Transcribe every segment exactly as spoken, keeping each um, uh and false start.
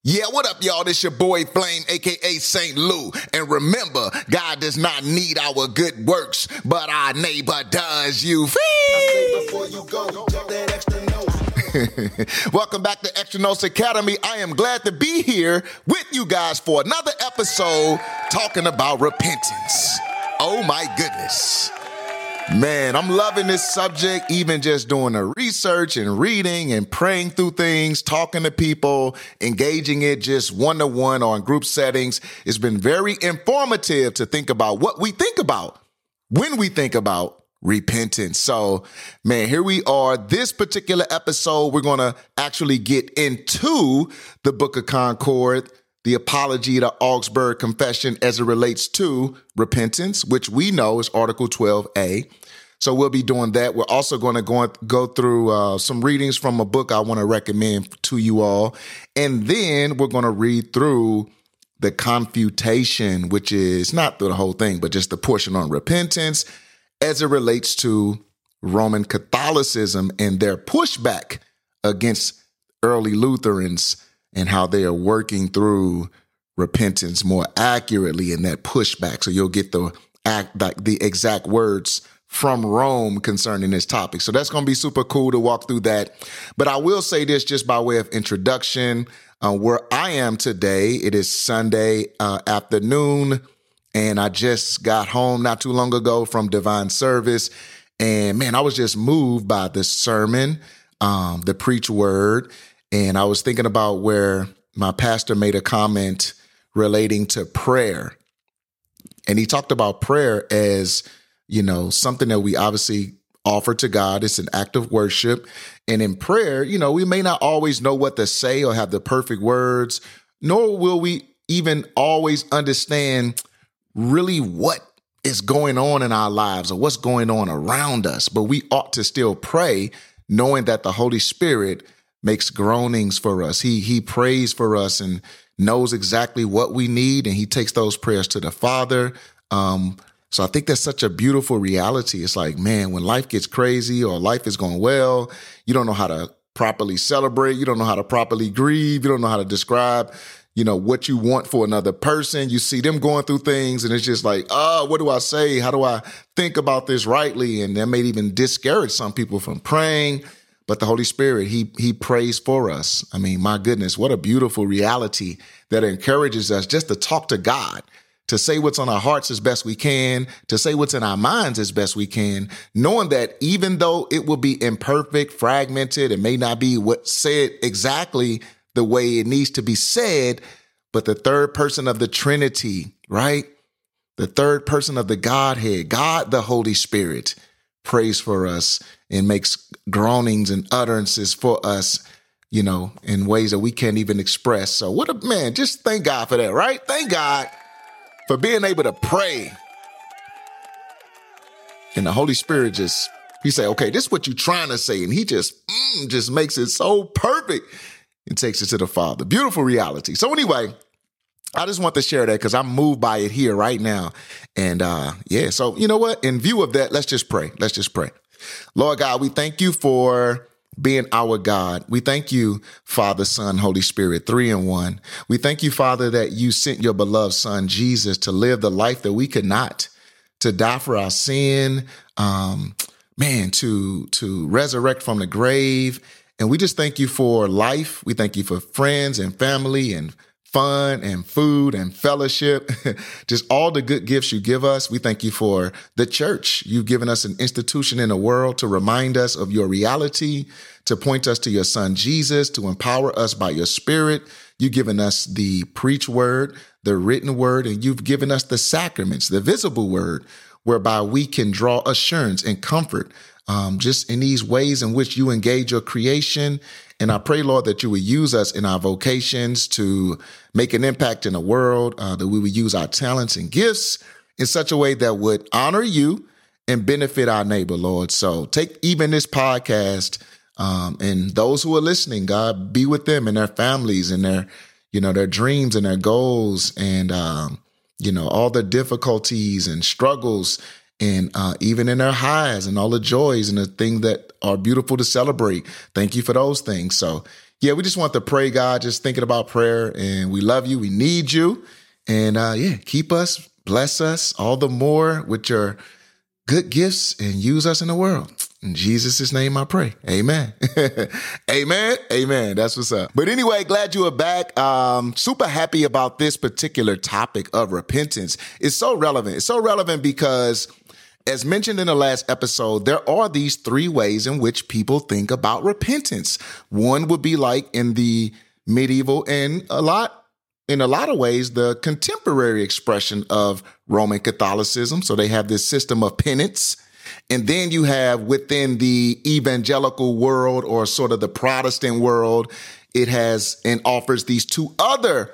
Yeah, what up, y'all? This your boy Flame, a k a. Saint Lou. And remember, God does not need our good works, but our neighbor does. You feel? Before you go, that extra note. Welcome back to Extra Notes Academy. I am glad to be here with you guys for another episode talking about repentance. Oh my goodness. Man, I'm loving this subject, even just doing the research and reading and praying through things, talking to people, engaging it just one-to-one or in group settings. It's been very informative to think about what we think about when we think about repentance. So, man, here we are. This particular episode, we're going to actually get into the Book of Concord, the Apology to Augsburg Confession as it relates to repentance, which we know is Article twelve A. So we'll be doing that. We're also going to go, go through uh, some readings from a book I want to recommend to you all. And then we're going to read through the Confutation, which is not through the whole thing, but just the portion on repentance as it relates to Roman Catholicism and their pushback against early Lutherans and how they are working through repentance more accurately in that pushback. So you'll get the act, the exact words from Rome concerning this topic. So that's going to be super cool to walk through that. But I will say this just by way of introduction, uh, where I am today. It is Sunday uh, afternoon, and I just got home not too long ago from divine service. And man, I was just moved by the sermon, um, the preach word. And I was thinking about where my pastor made a comment relating to prayer. And he talked about prayer as, you know, something that we obviously offer to God. It's an act of worship. And in prayer, you know, we may not always know what to say or have the perfect words, nor will we even always understand really what is going on in our lives or what's going on around us. But we ought to still pray, knowing that the Holy Spirit makes groanings for us. He he prays for us and knows exactly what we need, and he takes those prayers to the Father. Um, so I think that's such a beautiful reality. It's like, man, when life gets crazy or life is going well, you don't know how to properly celebrate. You don't know how to properly grieve. You don't know how to describe, you know, what you want for another person. You see them going through things, and it's just like, oh, what do I say? How do I think about this rightly? And that may even discourage some people from praying. But the Holy Spirit, he he prays for us. I mean, my goodness, what a beautiful reality that encourages us just to talk to God, to say what's on our hearts as best we can, to say what's in our minds as best we can, knowing that even though it will be imperfect, fragmented, it may not be what said exactly the way it needs to be said, but the third person of the Trinity, right? The third person of the Godhead, God, the Holy Spirit, prays for us and makes groanings and utterances for us, you know, in ways that we can't even express. So what a man, just thank God for that, right? Thank God for being able to pray. And the Holy Spirit just, he say, okay, this is what you're trying to say. And he just, mm, just makes it so perfect and takes it to the Father. Beautiful reality. So anyway, I just want to share that because I'm moved by it here right now. And uh, yeah, so you know what? In view of that, let's just pray. Let's just pray. Lord God, we thank you for being our God. We thank you, Father, Son, Holy Spirit, three in one. We thank you, Father, that you sent your beloved Son, Jesus, to live the life that we could not, to die for our sin, um, man, to, to resurrect from the grave. And we just thank you for life. We thank you for friends and family and fun and food and fellowship, just all the good gifts you give us. We thank you for the church. You've given us an institution in the world to remind us of your reality, to point us to your Son, Jesus, to empower us by your Spirit. You've given us the preach word, the written word, and you've given us the sacraments, the visible word, whereby we can draw assurance and comfort um, just in these ways in which you engage your creation. And I pray, Lord, that you would use us in our vocations to make an impact in the world, uh, that we would use our talents and gifts in such a way that would honor you and benefit our neighbor, Lord. So take even this podcast um, and those who are listening, God, be with them and their families and their, you know, their dreams and their goals and, um, you know, all the difficulties and struggles and uh, even in their highs and all the joys and the things that are beautiful to celebrate. Thank you for those things. So yeah, we just want to pray, God, just thinking about prayer. And we love you. We need you. And uh, yeah, keep us, bless us all the more with your good gifts and use us in the world. In Jesus' name I pray. Amen. Amen. Amen. That's what's up. But anyway, glad you are back. Um, super happy about this particular topic of repentance. It's so relevant. It's so relevant because, as mentioned in the last episode, there are these three ways in which people think about repentance. One would be like in the medieval and a lot In a lot of ways, the contemporary expression of Roman Catholicism. So they have this system of penance. And then you have within the evangelical world, or sort of the Protestant world, it has and offers these two other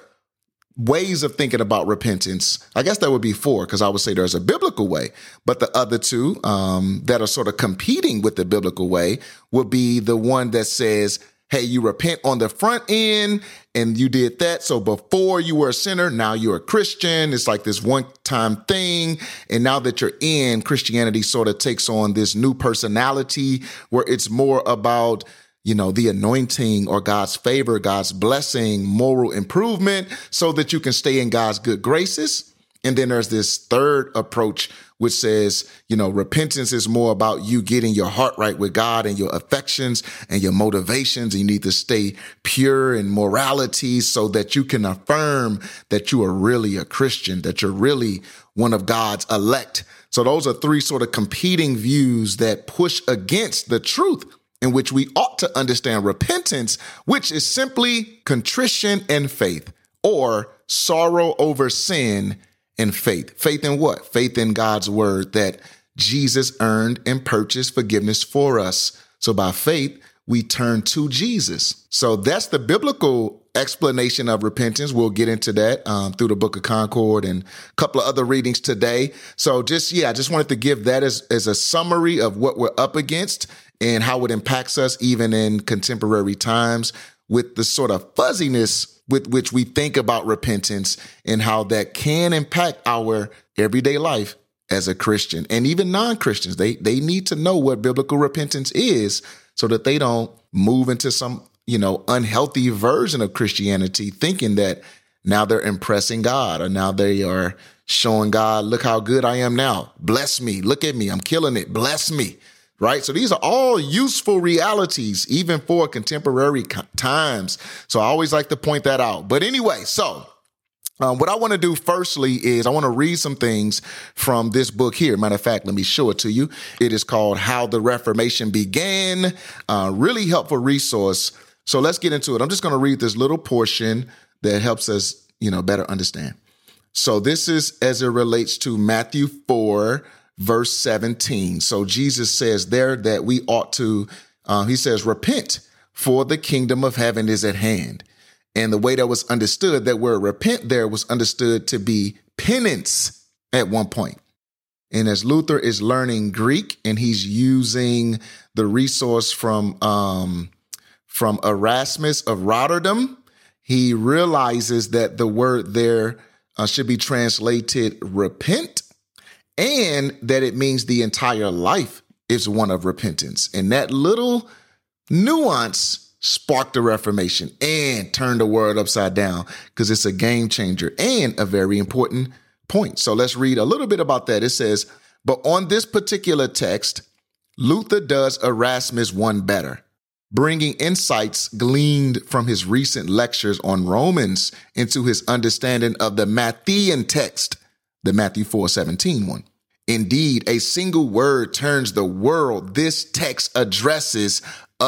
ways of thinking about repentance. I guess that would be four, because I would say there's a biblical way. But the other two um, that are sort of competing with the biblical way would be the one that says, hey, you repent on the front end and you did that. So before you were a sinner, now you're a Christian. It's like this one-time thing. And now that you're in, Christianity sort of takes on this new personality where it's more about, you know, the anointing or God's favor, God's blessing, moral improvement so that you can stay in God's good graces. And then there's this third approach, which says, you know, repentance is more about you getting your heart right with God and your affections and your motivations. You need to stay pure in morality so that you can affirm that you are really a Christian, that you're really one of God's elect. So those are three sort of competing views that push against the truth in which we ought to understand repentance, which is simply contrition and faith, or sorrow over sin and faith. Faith in what? Faith in God's word that Jesus earned and purchased forgiveness for us. So by faith, we turn to Jesus. So that's the biblical explanation of repentance. We'll get into that um, through the Book of Concord and a couple of other readings today. So just, yeah, I just wanted to give that as, as a summary of what we're up against and how it impacts us even in contemporary times, with the sort of fuzziness with which we think about repentance and how that can impact our everyday life as a Christian. And even non-Christians, they they need to know what biblical repentance is so that they don't move into some, you know, unhealthy version of Christianity, thinking that now they're impressing God, or now they are showing God, look how good I am now. Bless me. Look at me. I'm killing it. Bless me. Right. So these are all useful realities, even for contemporary times. So I always like to point that out. But anyway, so um, what I want to do firstly is I want to read some things from this book here. Matter of fact, let me show it to you. It is called How the Reformation Began. Uh, really helpful resource. So let's get into it. I'm just going to read this little portion that helps us, you know, better understand. So this is as it relates to Matthew four, verse seventeen. So Jesus says there that we ought to, uh, he says, repent, for the kingdom of heaven is at hand. And the way that was understood, that word repent there was understood to be penance at one point. And as Luther is learning Greek and he's using the resource from, um, from Erasmus of Rotterdam, he realizes that the word there uh, should be translated repent, and that it means the entire life is one of repentance. And that little nuance sparked the Reformation and turned the world upside down, because it's a game changer and a very important point. So let's read a little bit about that. It says, but on this particular text, Luther does Erasmus one better, bringing insights gleaned from his recent lectures on Romans into his understanding of the Matthean text, the Matthew four seventeen one. Indeed, a single word turns the world this text addresses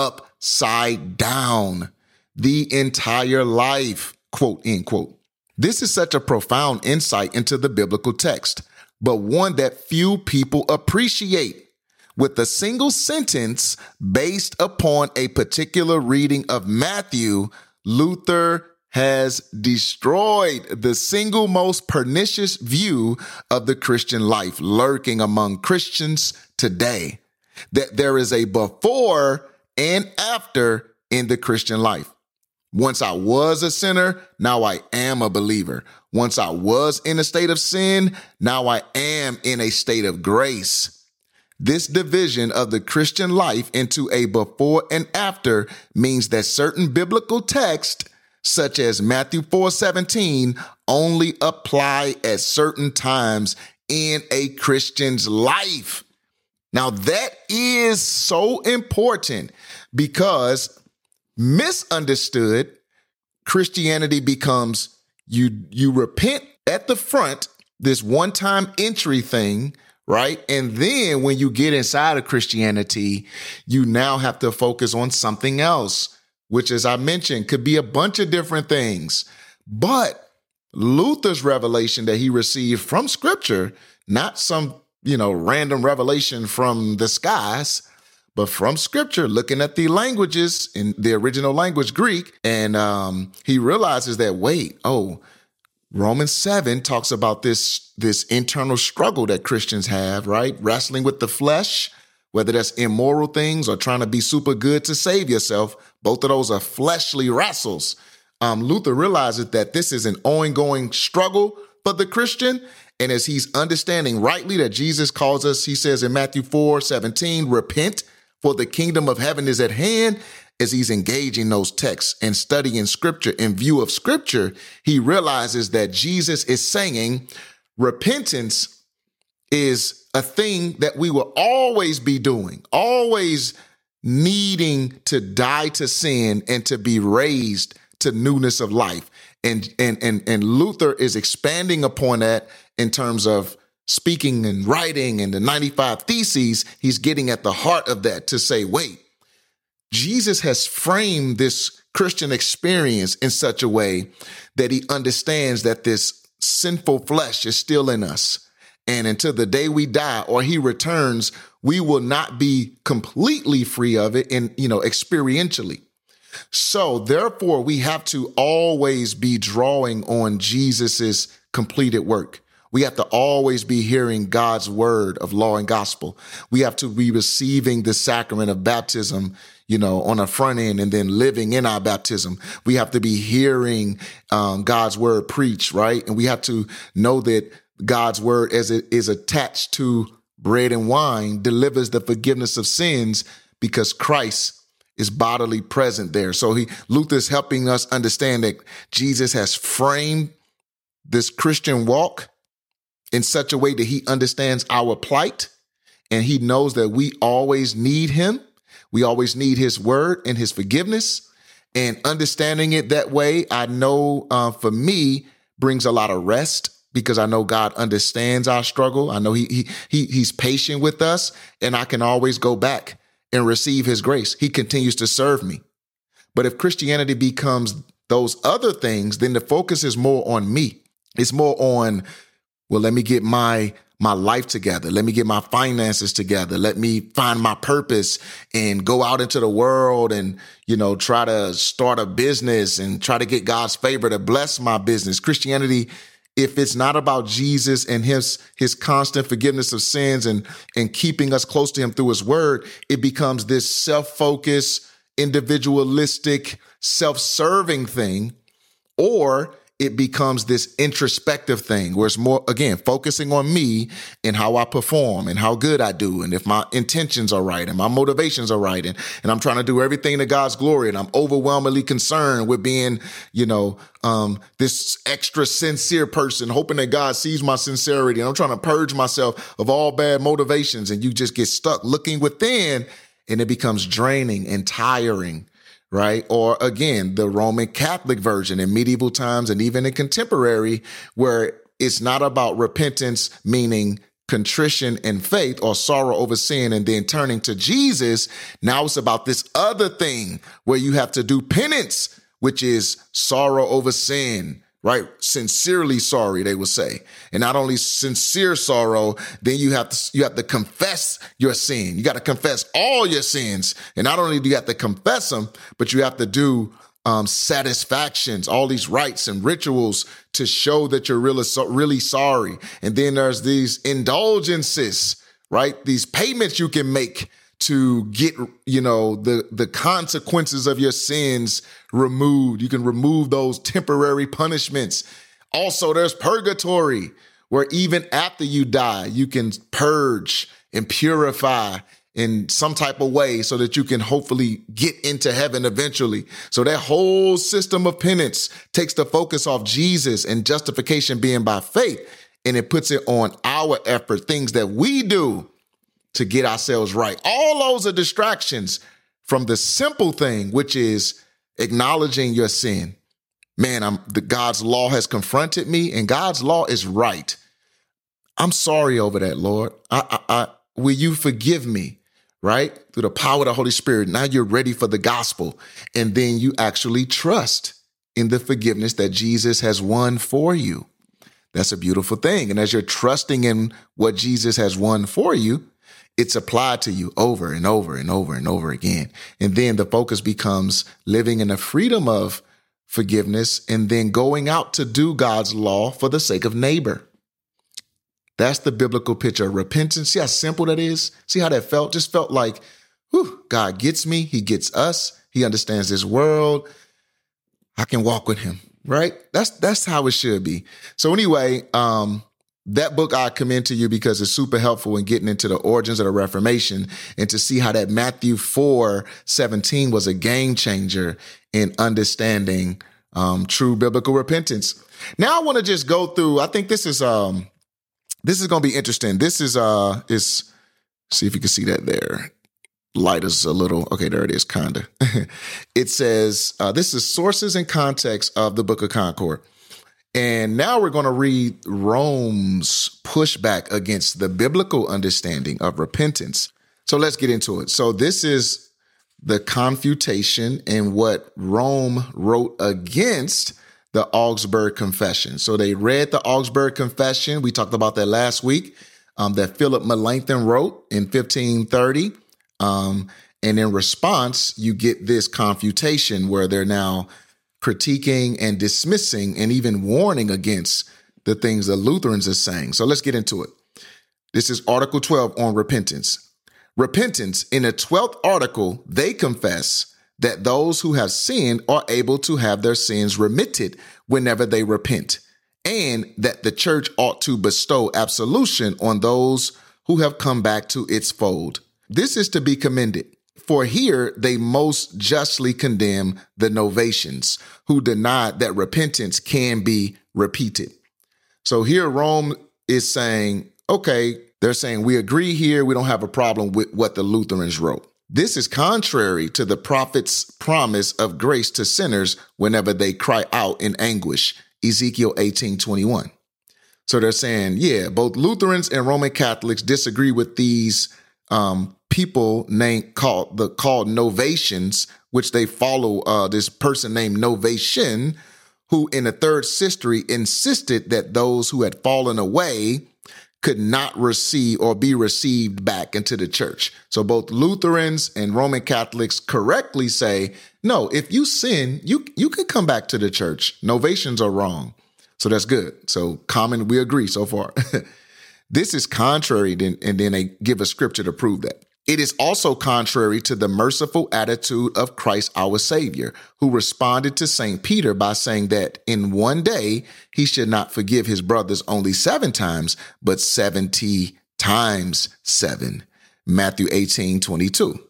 upside down. The entire life, quote, end quote. This is such a profound insight into the biblical text, but one that few people appreciate. With a single sentence based upon a particular reading of Matthew, Luther has destroyed the single most pernicious view of the Christian life lurking among Christians today, that there is a before and after in the Christian life. Once I was a sinner, now I am a believer. Once I was in a state of sin, now I am in a state of grace. This division of the Christian life into a before and after means that certain biblical texts, such as Matthew four seventeen, only apply at certain times in a Christian's life. Now, that is so important because misunderstood, Christianity becomes you, you repent at the front, this one-time entry thing, right? And then when you get inside of Christianity, you now have to focus on something else, which, as I mentioned, could be a bunch of different things. But Luther's revelation that he received from Scripture, not some, you know, random revelation from the skies, but from Scripture, looking at the languages in the original language, Greek. And um, he realizes that, wait, oh, Romans seven talks about this, this internal struggle that Christians have, right? Wrestling with the flesh, whether that's immoral things or trying to be super good to save yourself. Both of those are fleshly wrestles. Um, Luther realizes that this is an ongoing struggle for the Christian. And as he's understanding rightly that Jesus calls us, he says in Matthew four seventeen, repent, for the kingdom of heaven is at hand. As he's engaging those texts and studying Scripture in view of Scripture, he realizes that Jesus is saying repentance is a thing that we will always be doing, always needing to die to sin and to be raised to newness of life. And, and, and, and Luther is expanding upon that in terms of speaking and writing and the ninety-five Theses. He's getting at the heart of that to say, wait, Jesus has framed this Christian experience in such a way that he understands that this sinful flesh is still in us. And until the day we die or he returns, we will not be completely free of it in, you know, experientially. So therefore, we have to always be drawing on Jesus's completed work. We have to always be hearing God's word of law and gospel. We have to be receiving the sacrament of baptism, you know, on the front end and then living in our baptism. We have to be hearing um, God's word preached, right? And we have to know that God's word, as it is attached to bread and wine, delivers the forgiveness of sins because Christ is bodily present there. So he, Luther's helping us understand that Jesus has framed this Christian walk in such a way that he understands our plight and he knows that we always need him. We always need his word and his forgiveness, and understanding it that way, I know uh, for me brings a lot of rest because I know God understands our struggle. I know he, he, he, he's patient with us, and I can always go back and receive his grace. He continues to serve me. But if Christianity becomes those other things, then the focus is more on me. It's more on, well, let me get my my life together. Let me get my finances together. Let me find my purpose and go out into the world and, you know, try to start a business and try to get God's favor to bless my business. Christianity, if it's not about Jesus and his, his constant forgiveness of sins and, and keeping us close to him through his word, it becomes this self-focused, individualistic, self-serving thing, or it becomes this introspective thing where it's more, again, focusing on me and how I perform and how good I do. And if my intentions are right and my motivations are right. And, and I'm trying to do everything to God's glory. And I'm overwhelmingly concerned with being, you know, um, this extra sincere person, hoping that God sees my sincerity. And I'm trying to purge myself of all bad motivations. And you just get stuck looking within, and it becomes draining and tiring. Right? Or again, the Roman Catholic version in medieval times and even in contemporary, where it's not about repentance, meaning contrition and faith or sorrow over sin and then turning to Jesus. Now it's about this other thing where you have to do penance, which is sorrow over sin, right? Sincerely sorry, they will say. And not only sincere sorrow, then you have to, you have to confess your sin. You got to confess all your sins. And not only do you have to confess them, but you have to do um, satisfactions, all these rites and rituals to show that you're really, so, really sorry. And then there's these indulgences, right? These payments you can make to get, you know, the, the consequences of your sins removed. You can remove those temporary punishments. Also, there's purgatory, where even after you die, you can purge and purify in some type of way so that you can hopefully get into heaven eventually. So that whole system of penance takes the focus off Jesus and justification being by faith, and it puts it on our effort, things that we do to get ourselves right. All those are distractions from the simple thing, which is acknowledging your sin. Man, I'm the God's law has confronted me, and God's law is right. I'm sorry over that, Lord. I, I, I, will you forgive me? Right? Through the power of the Holy Spirit. Now you're ready for the gospel. And then you actually trust in the forgiveness that Jesus has won for you. That's a beautiful thing. And as you're trusting in what Jesus has won for you, it's applied to you over and over and over and over again. And then the focus becomes living in the freedom of forgiveness and then going out to do God's law for the sake of neighbor. That's the biblical picture of repentance. See how simple that is? See how that felt? Just felt like, whew, God gets me. He gets us. He understands this world. I can walk with him, right? That's that's how it should be. So anyway, um, that book I commend to you because it's super helpful in getting into the origins of the Reformation and to see how that Matthew four seventeen was a game changer in understanding um, true biblical repentance. Now I want to just go through, I think this is... Um, This is going to be interesting. This is, uh, is, see if you can see that there. Light is a little, okay, there it is, kind of. It says, uh, this is sources and context of the Book of Concord. And now we're going to read Rome's pushback against the biblical understanding of repentance. So let's get into it. So this is the confutation and what Rome wrote against the Augsburg Confession. So they read the Augsburg Confession. We talked about that last week, um, that Philip Melanchthon wrote in fifteen thirty. Um, and in response, you get this confutation where they're now critiquing and dismissing and even warning against the things the Lutherans are saying. So let's get into it. This is Article twelve on repentance. Repentance. In the twelfth article, they confess that those who have sinned are able to have their sins remitted whenever they repent, and that the church ought to bestow absolution on those who have come back to its fold. This is to be commended, for here they most justly condemn the Novatians, who denied that repentance can be repeated. So here Rome is saying, okay, they're saying we agree here, we don't have a problem with what the Lutherans wrote. This is contrary to the prophet's promise of grace to sinners whenever they cry out in anguish, Ezekiel eighteen twenty-one. So they're saying, yeah, both Lutherans and Roman Catholics disagree with these um, people named called the called Novatians, which they follow uh, this person named Novatian, who in the third century insisted that those who had fallen away could not receive or be received back into the church. So both Lutherans and Roman Catholics correctly say, no, if you sin, you you can come back to the church. Novatians are wrong. So that's good. So common, we agree so far. This is contrary, and then they give a scripture to prove that. It is also contrary to the merciful attitude of Christ our Savior, who responded to Saint Peter by saying that in one day he should not forgive his brothers only seven times, but seventy times seven. Matthew eighteen twenty-two.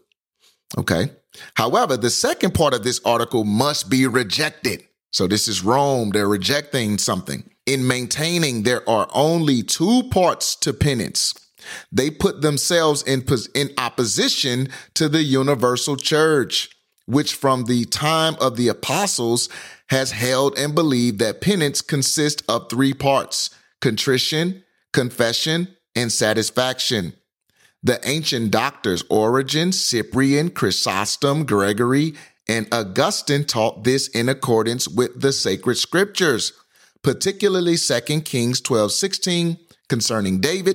Okay. However, the second part of this article must be rejected. So this is Rome. They're rejecting something. In maintaining there are only two parts to penance, they put themselves in, in opposition to the universal church, which from the time of the apostles has held and believed that penance consists of three parts: contrition, confession, and satisfaction. The ancient doctors Origen, Cyprian, Chrysostom, Gregory, and Augustine taught this in accordance with the sacred scriptures, particularly Second Kings twelve sixteen concerning David,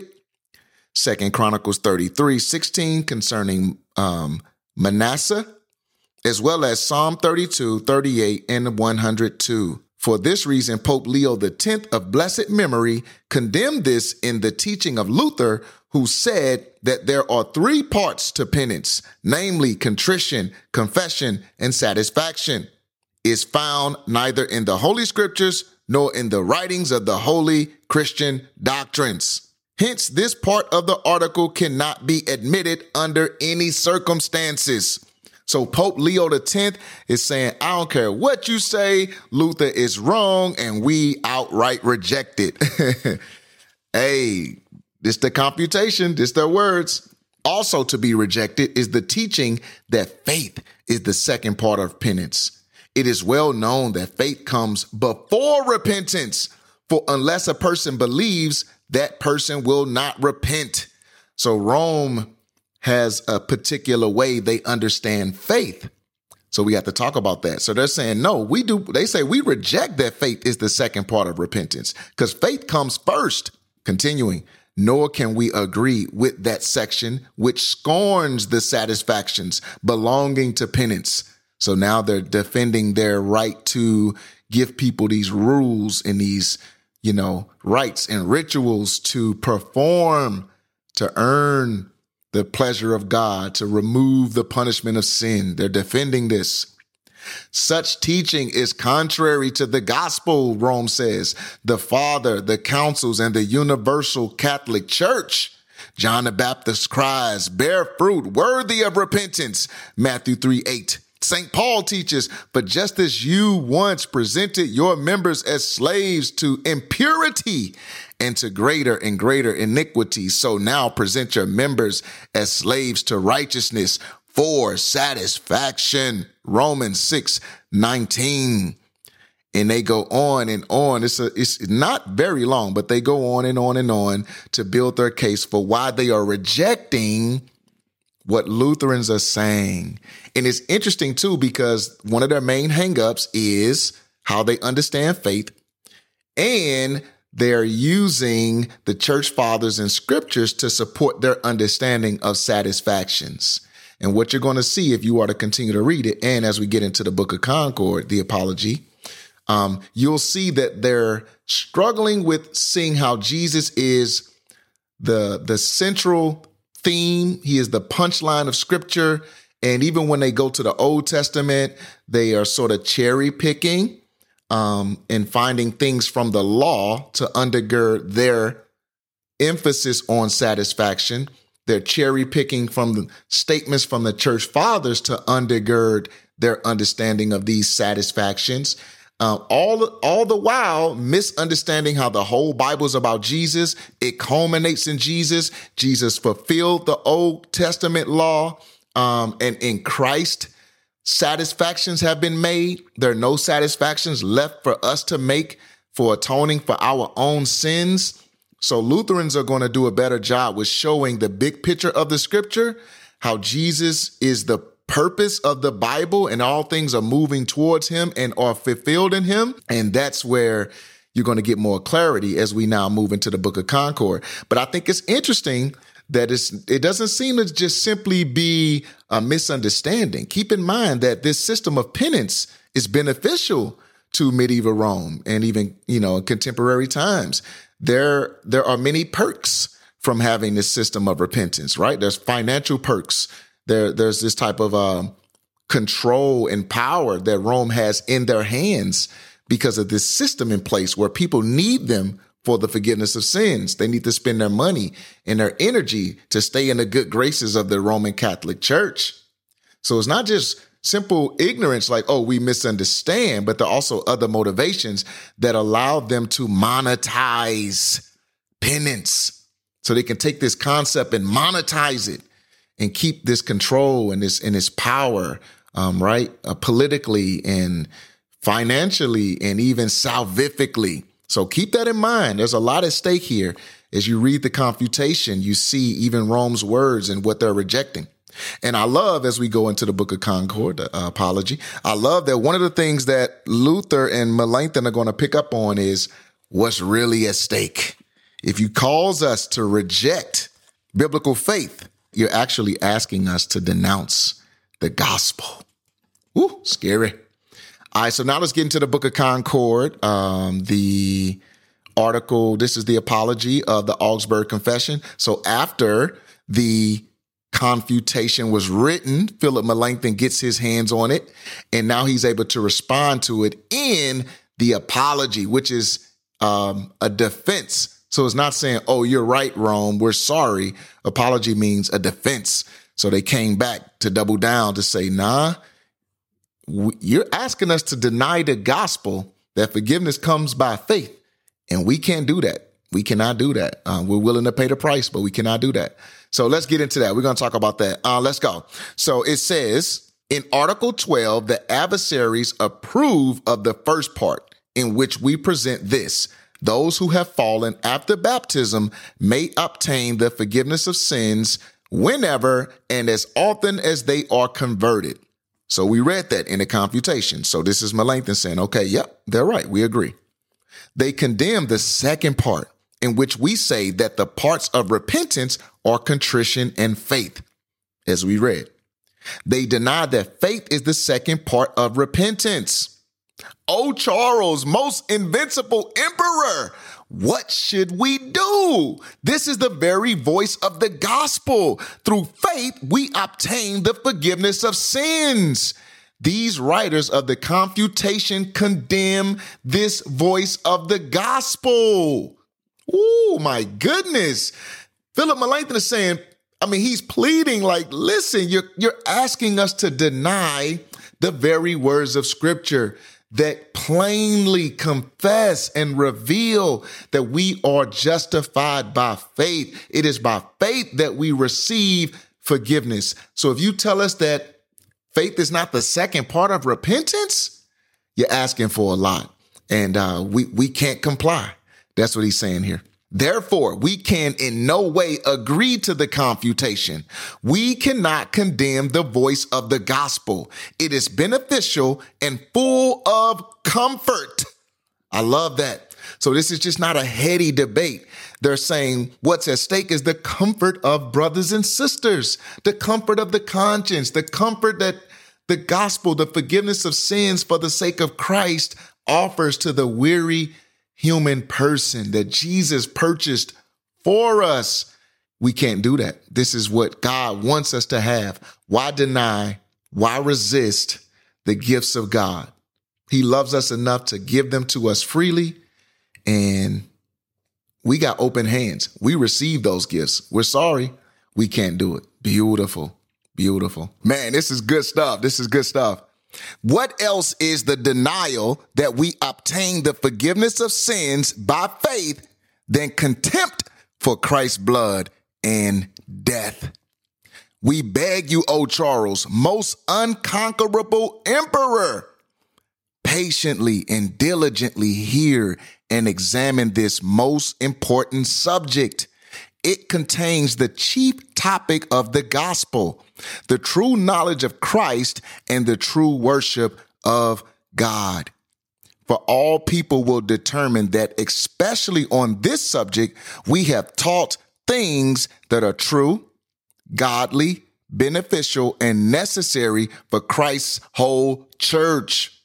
Second Chronicles thirty-three sixteen concerning um, Manasseh, as well as Psalm thirty-two, thirty-eight, and one hundred two. For this reason, Pope Leo the tenth of blessed memory condemned this in the teaching of Luther, who said that there are three parts to penance, namely contrition, confession, and satisfaction. Is found neither in the Holy Scriptures nor in the writings of the holy Christian doctrines. Hence, this part of the article cannot be admitted under any circumstances. So Pope Leo the tenth is saying, I don't care what you say, Luther is wrong, and we outright reject it. Hey, this the computation, this their words. Also to be rejected is the teaching that faith is the second part of penance. It is well known that faith comes before repentance, for unless a person believes, that person will not repent. So Rome has a particular way they understand faith. So we have to talk about that. So they're saying, no, we do. They say we reject that faith is the second part of repentance because faith comes first. Continuing, nor can we agree with that section which scorns the satisfactions belonging to penance. So now they're defending their right to give people these rules and these, you know, rites and rituals to perform, to earn the pleasure of God, to remove the punishment of sin. They're defending this. Such teaching is contrary to the gospel, Rome says, the Father, the councils, and the universal Catholic Church. John the Baptist cries, bear fruit worthy of repentance, Matthew three eight. Saint Paul teaches, but just as you once presented your members as slaves to impurity and to greater and greater iniquity, so now present your members as slaves to righteousness for satisfaction. Romans six nineteen. And they go on and on. It's a, it's not very long, but they go on and on and on to build their case for why they are rejecting what Lutherans are saying. And it's interesting, too, because one of their main hangups is how they understand faith. And they're using the church fathers and scriptures to support their understanding of satisfactions. And what you're going to see if you are to continue to read it, and as we get into the Book of Concord, the Apology, um, you'll see that they're struggling with seeing how Jesus is the, the central theme. He is the punchline of scripture. And even when they go to the Old Testament, they are sort of cherry picking um, and finding things from the law to undergird their emphasis on satisfaction. They're cherry picking from the statements from the church fathers to undergird their understanding of these satisfactions. Uh, all, all the while misunderstanding how the whole Bible is about Jesus. It culminates in Jesus. Jesus fulfilled the Old Testament law, um, and in Christ, satisfactions have been made. There are no satisfactions left for us to make for atoning for our own sins. So Lutherans are going to do a better job with showing the big picture of the scripture, how Jesus is the purpose of the Bible and all things are moving towards him and are fulfilled in him. And that's where you're going to get more clarity as we now move into the Book of Concord. But I think it's interesting that it's, it doesn't seem to just simply be a misunderstanding. Keep in mind that this system of penance is beneficial to medieval Rome and even, you know, contemporary times. There, there are many perks from having this system of repentance, right? There's financial perks. There, there's this type of um, control and power that Rome has in their hands because of this system in place where people need them for the forgiveness of sins. They need to spend their money and their energy to stay in the good graces of the Roman Catholic Church. So it's not just simple ignorance like, oh, we misunderstand, but there are also other motivations that allow them to monetize penance. So they can take this concept and monetize it and keep this control and this and this power, um, right, uh, politically and financially and even salvifically. So keep that in mind. There's a lot at stake here. As you read the Confutation, you see even Rome's words and what they're rejecting. And I love, as we go into the Book of Concord, the uh, Apology, I love that one of the things that Luther and Melanchthon are going to pick up on is what's really at stake. If you cause us to reject biblical faith, you're actually asking us to denounce the gospel. Ooh, scary. All right, so now let's get into the Book of Concord. Um, the article, this is the Apology of the Augsburg Confession. So after the Confutation was written, Philip Melanchthon gets his hands on it, and now he's able to respond to it in The apology, which is um, a defense. So it's not saying, oh, you're right, Rome, we're sorry. Apology means a defense. So they came back to double down to say, nah, you're asking us to deny the gospel that forgiveness comes by faith. And we can't do that. We cannot do that. Uh, we're willing to pay the price, but we cannot do that. So let's get into that. We're going to talk about that. Uh, let's go. So it says in Article twelve, the adversaries approve of the first part in which we present this. Those who have fallen after baptism may obtain the forgiveness of sins whenever and as often as they are converted. So we read that in the confutation. So this is Melanchthon saying, okay, yep, they're right. We agree. They condemn the second part in which we say that the parts of repentance are contrition and faith, as we read. They deny that faith is the second part of repentance. O Charles, most invincible emperor, what should we do? This is the very voice of the gospel. Through faith, we obtain the forgiveness of sins. These writers of the confutation condemn this voice of the gospel. Oh, my goodness. Philip Melanchthon is saying, I mean, he's pleading like, listen, you're, you're asking us to deny the very words of Scripture that plainly confess and reveal that we are justified by faith. It is by faith that we receive forgiveness. So if you tell us that faith is not the second part of repentance, you're asking for a lot. And uh, we, we can't comply. That's what he's saying here. Therefore, we can in no way agree to the confutation. We cannot condemn the voice of the gospel. It is beneficial and full of comfort. I love that. So this is just not a heady debate. They're saying what's at stake is the comfort of brothers and sisters, the comfort of the conscience, the comfort that the gospel, the forgiveness of sins for the sake of Christ offers to the weary human person that Jesus purchased for us. We can't do that. This is what God wants us to have. Why deny? Why resist the gifts of God? He loves us enough to give them to us freely. And we got open hands. We receive those gifts. We're sorry. We can't do it. Beautiful. Beautiful. Man, this is good stuff. This is good stuff. What else is the denial that we obtain the forgiveness of sins by faith than contempt for Christ's blood and death? We beg you, O Charles, most unconquerable emperor, patiently and diligently hear and examine this most important subject. It contains the chief topic of the gospel, the true knowledge of Christ and the true worship of God. For all people will determine that, especially on this subject, we have taught things that are true, godly, beneficial, and necessary for Christ's whole church.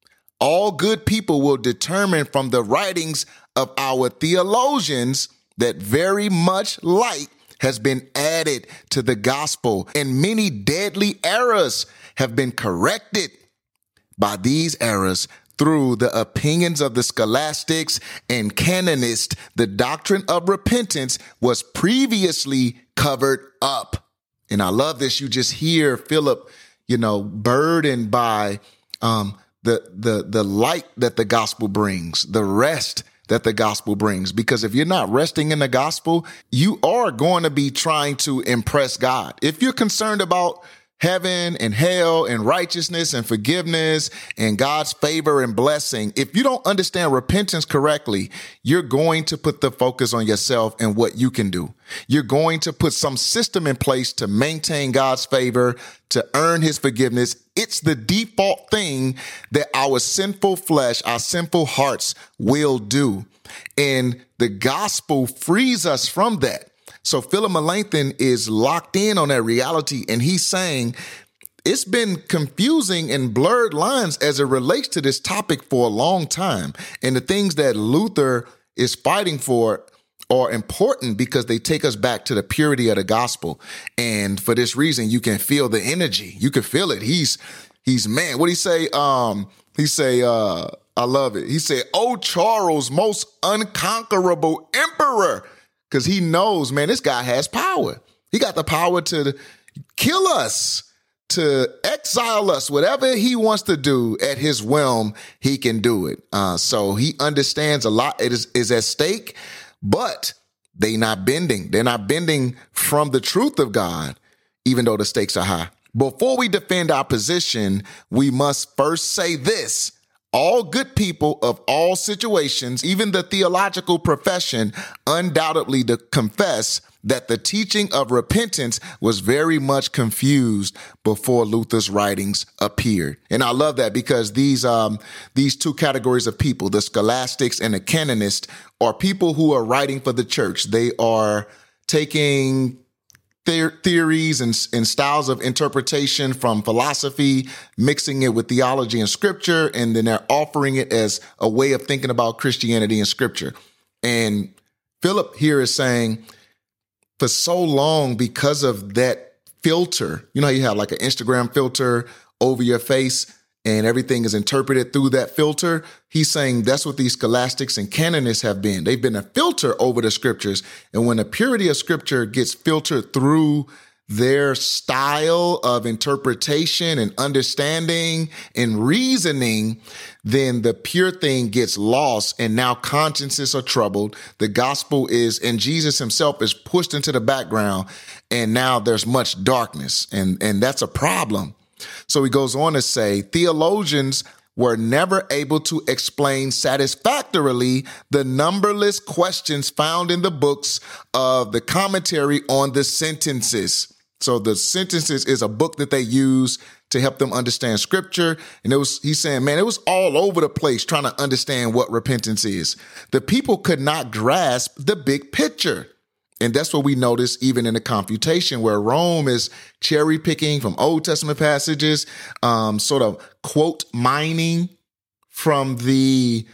All good people will determine from the writings of our theologians that very much light has been added to the gospel, and many deadly errors have been corrected. By these errors, through the opinions of the scholastics and canonists, the doctrine of repentance was previously covered up. And I love this. You just hear Philip, you know, burdened by um, the, the, the light that the gospel brings, the rest that the gospel brings. Because if you're not resting in the gospel, you are going to be trying to impress God. If you're concerned about heaven and hell and righteousness and forgiveness and God's favor and blessing, if you don't understand repentance correctly, you're going to put the focus on yourself and what you can do. You're going to put some system in place to maintain God's favor, to earn his forgiveness. It's the default thing that our sinful flesh, our sinful hearts will do. And the gospel frees us from that. So Philip Melanchthon is locked in on that reality, and he's saying it's been confusing and blurred lines as it relates to this topic for a long time. And the things that Luther is fighting for are important because they take us back to the purity of the gospel. And for this reason, you can feel the energy. You can feel it. He's, he's, man, what do he say? Um, he say, uh, I love it. He said, "Oh, Charles, most unconquerable emperor." Because he knows, man, this guy has power. He got the power to kill us, to exile us. Whatever he wants to do at his whim, he can do it. Uh, so he understands a lot it is, is at stake, but they not bending. They're not bending from the truth of God, even though the stakes are high. Before we defend our position, we must first say this. All good people of all situations, even the theological profession, undoubtedly to confess that the teaching of repentance was very much confused before Luther's writings appeared. And I love that because these um, these two categories of people, the scholastics and the canonists, are people who are writing for the church. They are taking The- theories and, and styles of interpretation from philosophy, mixing it with theology and scripture, and then they're offering it as a way of thinking about Christianity and scripture. And Philip here is saying, for so long, because of that filter, you know how you have like an Instagram filter over your face and everything is interpreted through that filter. He's saying that's what these scholastics and canonists have been. They've been a filter over the scriptures. And when the purity of scripture gets filtered through their style of interpretation and understanding and reasoning, then the pure thing gets lost. And now consciences are troubled. The gospel is, and Jesus himself is pushed into the background. And now there's much darkness. And, and that's a problem. So he goes on to say, theologians were never able to explain satisfactorily the numberless questions found in the books of the commentary on the sentences. So the sentences is a book that they use to help them understand scripture. And it was, he's saying, man, it was all over the place trying to understand what repentance is. The people could not grasp the big picture. And that's what we notice even in the confutation, where Rome is cherry picking from Old Testament passages, um, sort of quote mining from the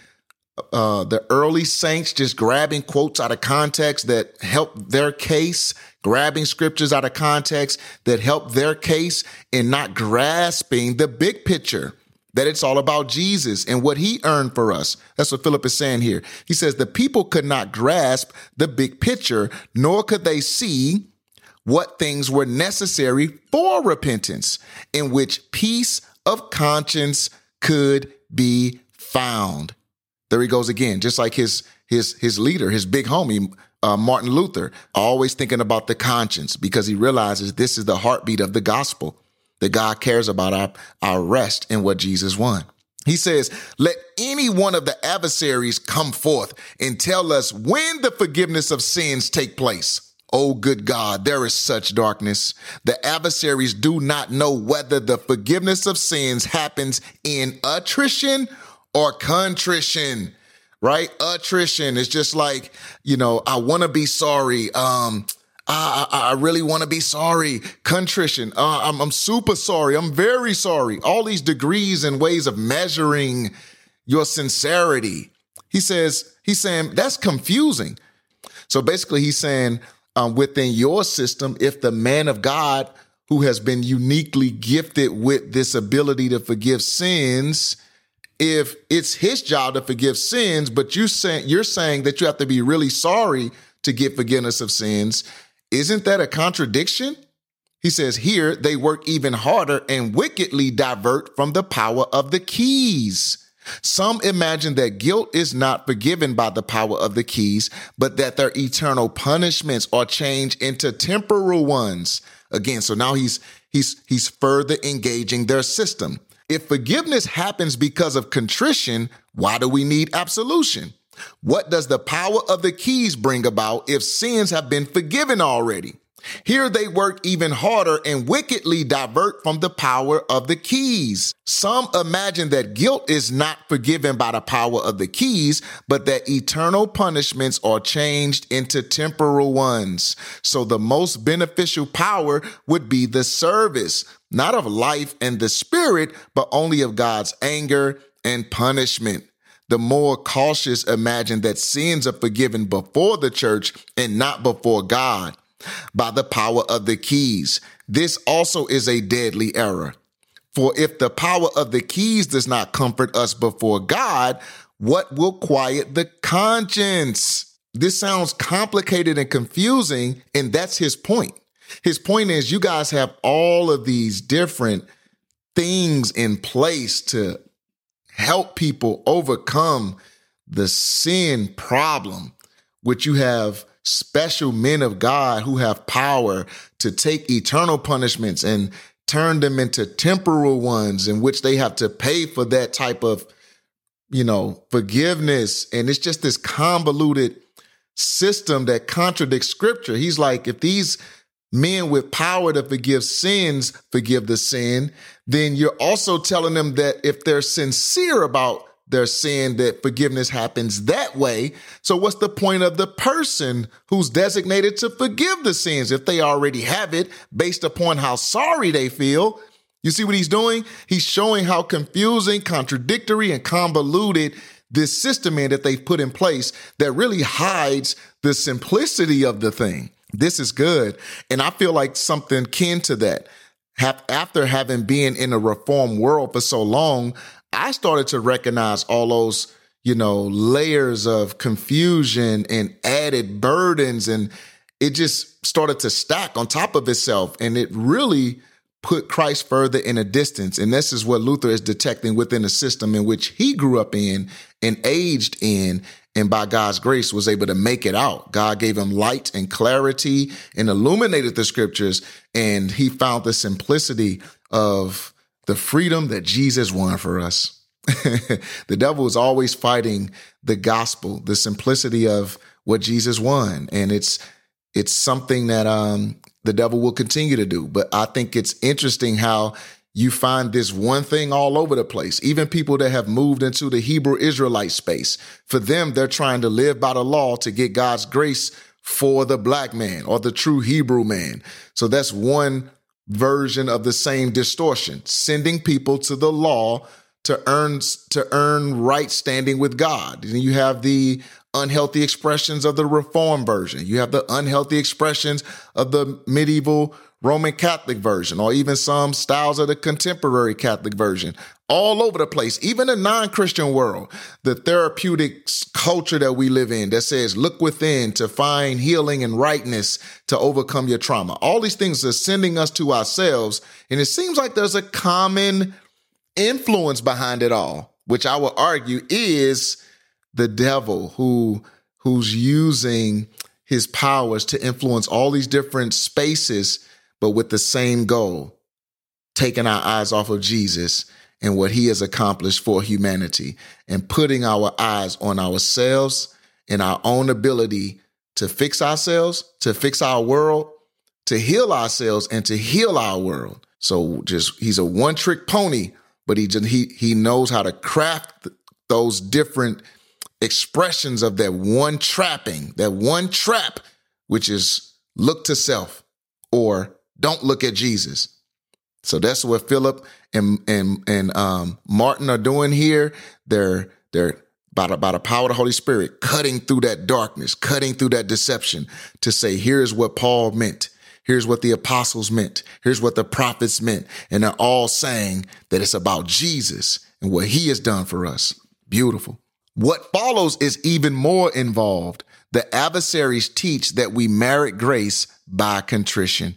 uh, the early saints, just grabbing quotes out of context that help their case, grabbing scriptures out of context that help their case, and not grasping the big picture, that it's all about Jesus and what he earned for us. That's what Philip is saying here. He says the people could not grasp the big picture, nor could they see what things were necessary for repentance, in which peace of conscience could be found. There he goes again, just like his his his leader, his big homie, uh, Martin Luther, always thinking about the conscience because he realizes this is the heartbeat of the gospel. That God cares about our, our rest in what Jesus won. He says, let any one of the adversaries come forth and tell us when the forgiveness of sins take place. Oh, good God, there is such darkness. The adversaries do not know whether the forgiveness of sins happens in attrition or contrition, right? Attrition is just like, you know, I want to be sorry. Um, I, I, I really want to be sorry. Contrition. Uh, I'm, I'm super sorry. I'm very sorry. All these degrees and ways of measuring your sincerity. He says, he's saying that's confusing. So basically he's saying um, within your system, if the man of God who has been uniquely gifted with this ability to forgive sins, if it's his job to forgive sins, but you say, you're saying that you have to be really sorry to get forgiveness of sins, isn't that a contradiction? He says here they work even harder and wickedly divert from the power of the keys. Some imagine that guilt is not forgiven by the power of the keys, but that their eternal punishments are changed into temporal ones. Again, so now he's he's he's further engaging their system. If forgiveness happens because of contrition, why do we need absolution? What does the power of the keys bring about if sins have been forgiven already? Here they work even harder and wickedly divert from the power of the keys. Some imagine that guilt is not forgiven by the power of the keys, but that eternal punishments are changed into temporal ones. So the most beneficial power would be the service, not of life and the spirit, but only of God's anger and punishment. The more cautious imagine that sins are forgiven before the church and not before God by the power of the keys. This also is a deadly error. For if the power of the keys does not comfort us before God, what will quiet the conscience? This sounds complicated and confusing, and that's his point. His point is you guys have all of these different things in place to help people overcome the sin problem, which you have special men of God who have power to take eternal punishments and turn them into temporal ones in which they have to pay for that type of, you know, forgiveness. And it's just this convoluted system that contradicts scripture. He's like, if these men with power to forgive sins forgive the sin, then you're also telling them that if they're sincere about their sin, that forgiveness happens that way. So what's the point of the person who's designated to forgive the sins if they already have it based upon how sorry they feel? You see what he's doing? He's showing how confusing, contradictory, and convoluted this system is that they've put in place that really hides the simplicity of the thing. This is good. And I feel like something kin to that. Have, after having been in a reformed world for so long, I started to recognize all those, you know, layers of confusion and added burdens. And it just started to stack on top of itself. And it really put Christ further in a distance. And this is what Luther is detecting within the system in which he grew up in and aged in. And by God's grace was able to make it out. God gave him light and clarity and illuminated the scriptures. And he found the simplicity of the freedom that Jesus won for us. The devil is always fighting the gospel, the simplicity of what Jesus won. And it's it's something that um, the devil will continue to do. But I think it's interesting how you find this one thing all over the place. Even people that have moved into the Hebrew Israelite space, for them, they're trying to live by the law to get God's grace for the black man or the true Hebrew man. So that's one version of the same distortion, sending people to the law to earn to earn right standing with God. And you have the unhealthy expressions of the Reformed version. You have the unhealthy expressions of the medieval Roman Catholic version, or even some styles of the contemporary Catholic version, all over the place, even the non-Christian world, the therapeutic culture that we live in that says, look within to find healing and rightness to overcome your trauma. All these things are sending us to ourselves. And it seems like there's a common influence behind it all, which I will argue is the devil who who's using his powers to influence all these different spaces, but with the same goal, taking our eyes off of Jesus and what he has accomplished for humanity and putting our eyes on ourselves and our own ability to fix ourselves, to fix our world, to heal ourselves and to heal our world. So just he's a one trick pony, but he just, he he knows how to craft those different expressions of that one trapping, that one trap, which is look to self or don't look at Jesus. So that's what Philip and and and um, Martin are doing here. They're they're by the, by the power of the Holy Spirit, cutting through that darkness, cutting through that deception to say, here's what Paul meant. Here's what the apostles meant. Here's what the prophets meant. And they're all saying that it's about Jesus and what he has done for us. Beautiful. What follows is even more involved. The adversaries teach that we merit grace by contrition.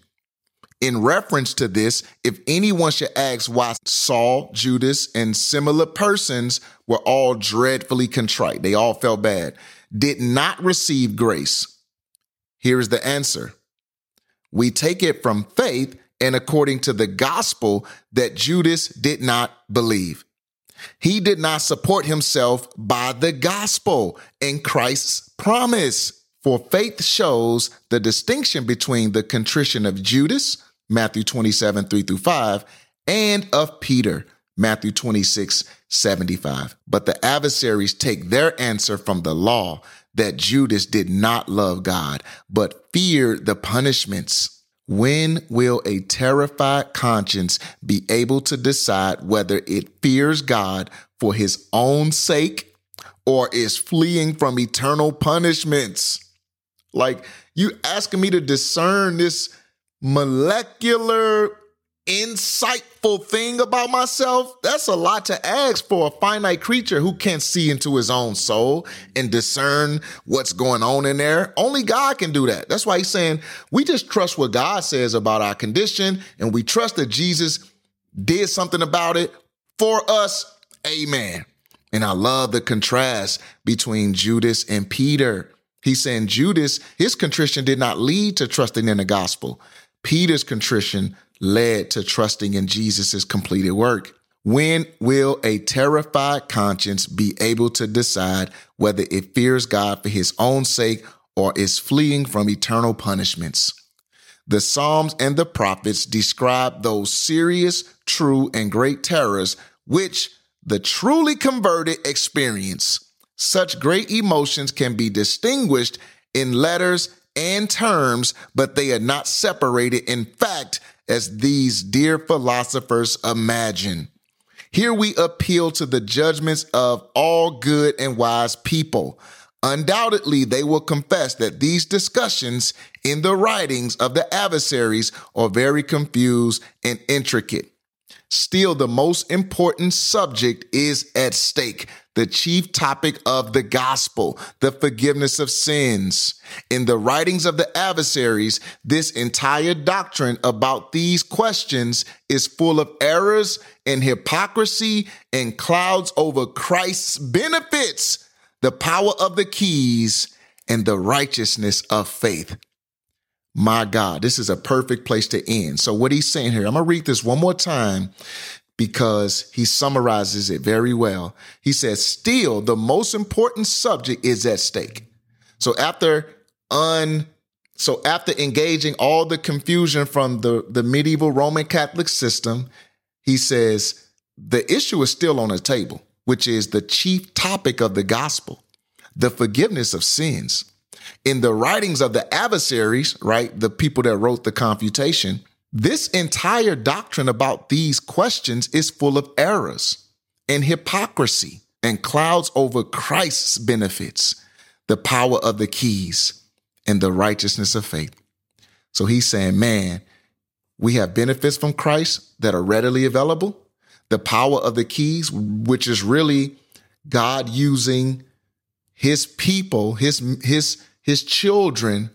In reference to this, if anyone should ask why Saul, Judas, and similar persons were all dreadfully contrite, they all felt bad, did not receive grace, here is the answer. We take it from faith and according to the gospel that Judas did not believe. He did not support himself by the gospel and Christ's promise. For faith shows the distinction between the contrition of Judas, Matthew twenty-seven, three through five, and of Peter, Matthew twenty-six, seventy-five. But the adversaries take their answer from the law that Judas did not love God, but feared the punishments. When will a terrified conscience be able to decide whether it fears God for his own sake or is fleeing from eternal punishments? Like, you asking me to discern this molecular insightful thing about myself, that's a lot to ask for a finite creature who can't see into his own soul and discern what's going on in there. Only God can do that. That's why he's saying we just trust what God says about our condition, and we trust that Jesus did something about it for us. Amen. And I love the contrast between Judas and Peter. He's saying Judas, his contrition did not lead to trusting in the gospel. Peter's contrition led to trusting in Jesus' completed work. When will a terrified conscience be able to decide whether it fears God for his own sake or is fleeing from eternal punishments? The Psalms and the prophets describe those serious, true, and great terrors which the truly converted experience. Such great emotions can be distinguished in letters and terms, but they are not separated in fact, as these dear philosophers imagine. Here we appeal to the judgments of all good and wise people. Undoubtedly, they will confess that these discussions in the writings of the adversaries are very confused and intricate. Still, the most important subject is at stake, the chief topic of the gospel, the forgiveness of sins. In the writings of the adversaries, this entire doctrine about these questions is full of errors and hypocrisy and clouds over Christ's benefits, the power of the keys, and the righteousness of faith. My God, this is a perfect place to end. So what he's saying here, I'm going to read this one more time because he summarizes it very well. He says, still, the most important subject is at stake. So after un, so after engaging all the confusion from the, the medieval Roman Catholic system, he says the issue is still on the table, which is the chief topic of the gospel, the forgiveness of sins. In the writings of the adversaries, right, the people that wrote the Confutation, this entire doctrine about these questions is full of errors and hypocrisy and clouds over Christ's benefits, the power of the keys, and the righteousness of faith. So he's saying, man, we have benefits from Christ that are readily available. The power of the keys, which is really God using his people, his, his, his children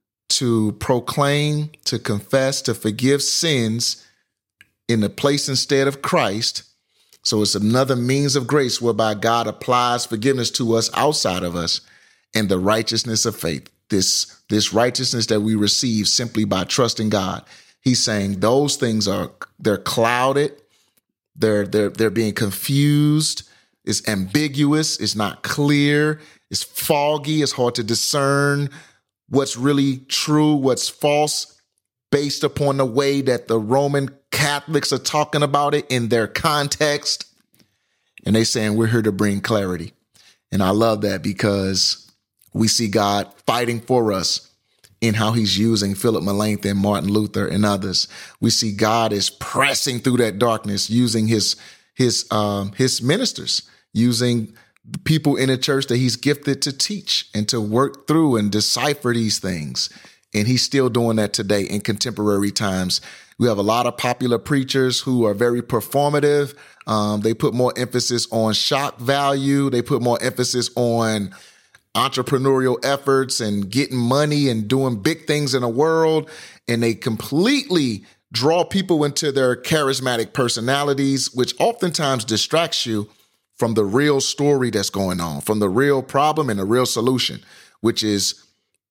to proclaim, to confess, to forgive sins in the place instead of Christ. So it's another means of grace whereby God applies forgiveness to us outside of us, and the righteousness of faith, this, this righteousness that we receive simply by trusting God. He's saying those things are, they're clouded. They're, they're, they're being confused. It's ambiguous. It's not clear. It's foggy. It's hard to discern what's really true, what's false, based upon the way that the Roman Catholics are talking about it in their context. And they're saying we're here to bring clarity. And I love that because we see God fighting for us in how he's using Philip Melanchthon, Martin Luther, and others. We see God is pressing through that darkness, using his, his, um, his ministers, using people in the church that he's gifted to teach and to work through and decipher these things. And he's still doing that today in contemporary times. We have a lot of popular preachers who are very performative. Um, they put more emphasis on shock value. They put more emphasis on entrepreneurial efforts and getting money and doing big things in the world. And they completely draw people into their charismatic personalities, which oftentimes distracts you from the real story that's going on, from the real problem and the real solution, which is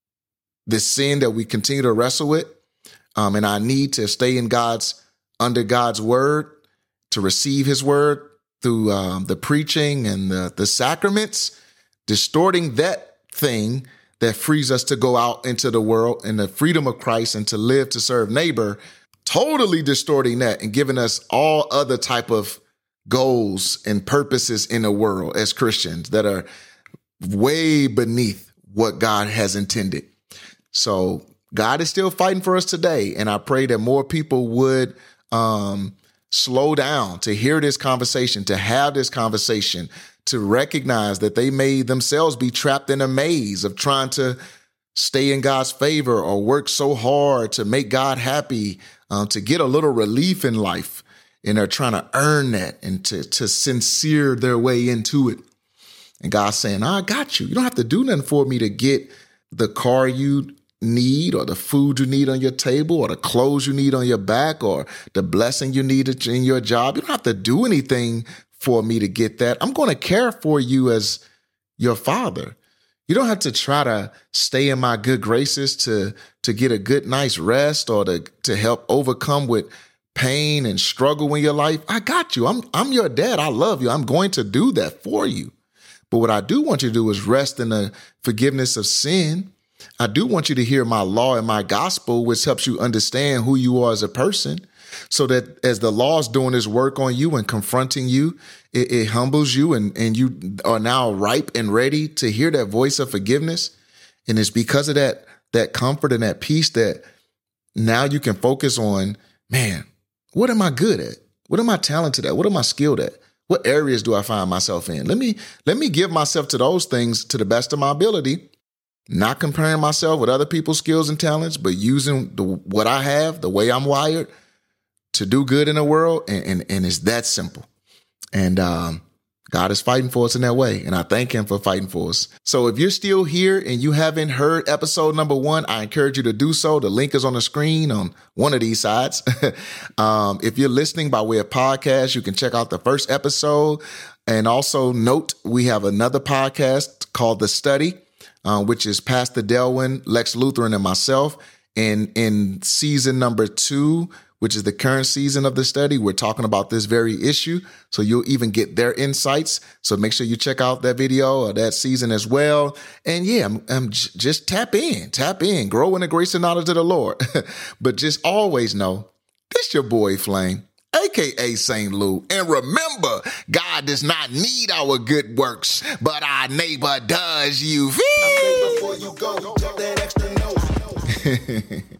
the sin that we continue to wrestle with. Um, and I need to stay in God's, under God's word, to receive his word through um, the preaching and the, the sacraments, distorting that thing that frees us to go out into the world in the freedom of Christ and to live to serve neighbor, totally distorting that and giving us all other type of goals and purposes in the world as Christians that are way beneath what God has intended. So God is still fighting for us today. And I pray that more people would um, slow down to hear this conversation, to have this conversation, to recognize that they may themselves be trapped in a maze of trying to stay in God's favor or work so hard to make God happy. um, to get a little relief in life. And they're trying to earn that and to, to sincere their way into it. And God's saying, I got you. You don't have to do nothing for me to get the car you need or the food you need on your table or the clothes you need on your back or the blessing you need in your job. You don't have to do anything for me to get that. I'm going to care for you as your father. You don't have to try to stay in my good graces to, to get a good, nice rest or to, to help overcome with pain and struggle in your life. I got you. I'm, I'm your dad. I love you. I'm going to do that for you. But what I do want you to do is rest in the forgiveness of sin. I do want you to hear my law and my gospel, which helps you understand who you are as a person, so that as the law is doing its work on you and confronting you, it, it humbles you and, and you are now ripe and ready to hear that voice of forgiveness. And it's because of that, that comfort and that peace that now you can focus on, man, what am I good at? What am I talented at? What am I skilled at? What areas do I find myself in? Let me, let me give myself to those things to the best of my ability. Not comparing myself with other people's skills and talents, but using the, what I have, the way I'm wired to do good in the world. And, and, and it's that simple. And um, God is fighting for us in that way. And I thank him for fighting for us. So if you're still here and you haven't heard episode number one, I encourage you to do so. The link is on the screen on one of these sides. um, if you're listening by way of podcast, you can check out the first episode. And also note, we have another podcast called The Study, Uh, which is Pastor Delwin, Lex Lutheran, and myself. And in season number two, which is the current season of the study, we're talking about this very issue. So you'll even get their insights. So make sure you check out that video or that season as well. And yeah, I'm, I'm j- just tap in, tap in, grow in the grace and knowledge of the Lord. But just always know, this your boy Flame, A K A Saint Lou. And remember, God does not need our good works, but our neighbor does. You feel? Before you go, that extra note.